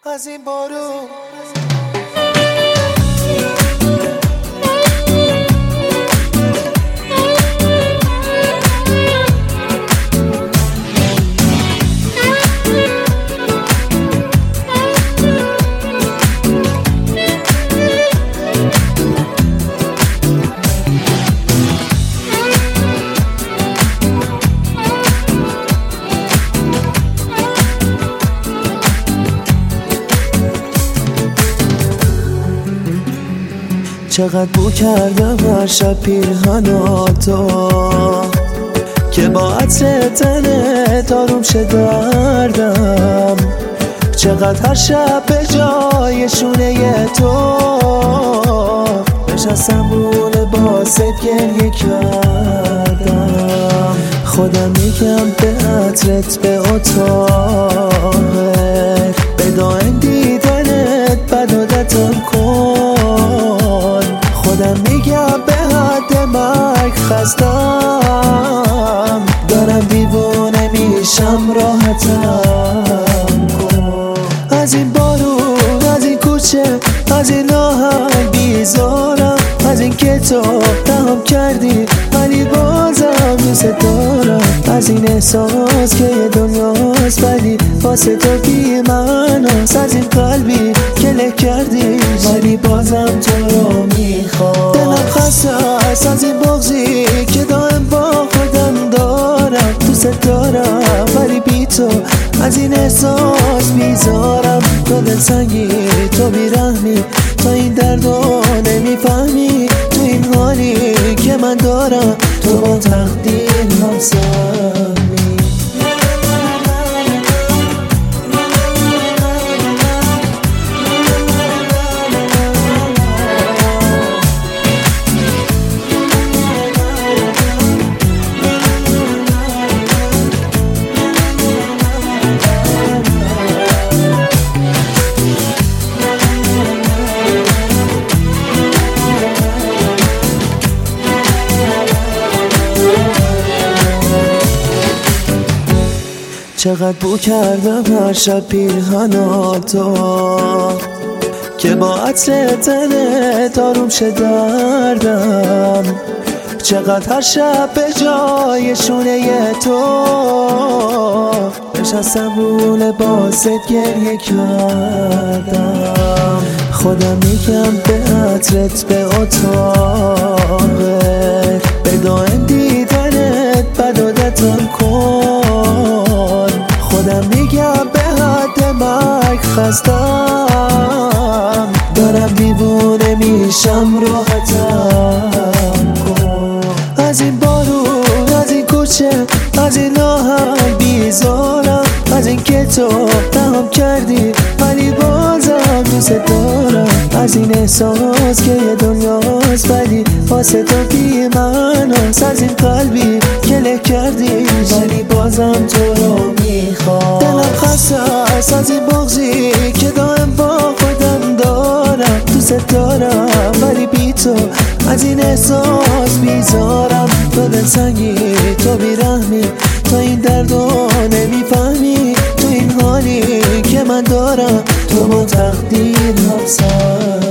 از این بارون چقدر بو کردم هر شب پیرهناتو که با عطر تنت آروم شه دردم. چقدر هر شب به جای شونه تو نشستم رو لباست گریه کردم. خودم میگم به عطرت به اتاقت به دائم دیدنت بد عادتم کن. خودم میگم به حد مرگ خستم دارم دیوونه میشم راحتم کن. از این بارون از این کوچه از این آهنگ بیزارم از این که تو رهم کردی ولی بازم دوست دارم. از این احساس که یه دنیاست ولی واسه تو بی معناست. از این قلبی که له کردی ولی بازم تو رو میخوام. دلم خسته است از این بغضی که دائم با خودم دارم. دوست دارم ولی بی تو از این احساس بیزارم. تو دلسنگی تو بیرحمی تو این دردو نمیفهمی. تو این حالی که من دارم تو با تقدیر همسمی. چقدر بو کردم هر شب پیرهناتو که با عطر تنت آروم شه دردم. چقدر هر شب به جای شونه تو نشستم رو لباست گریه کردم. خودم میگم به عطرت به اتاقت به دائم دیدنت بد عادتم کن. خودم میگم به حد مرگ خستم دارم دیوونه میشم راحتم کن. از این بارون از این کوچه از این آهنگ بیزارم از این که تو رهم کردی ولی بازم دوست دارم. از این احساس که یه دنیاست ولی واسه تو بی معناست. از این قلبی که له کردی ولی بازم تو رو میخوام. دلم خسته است از این بغضی که دائم با خودم دارم. دوست دارم ولی بی تو از این احساس بیزارم. تو دلسنگی تو بیرحمی تو این دردو نمیفهمی. تو این حالی که من دارم تو با تقدیر همسر.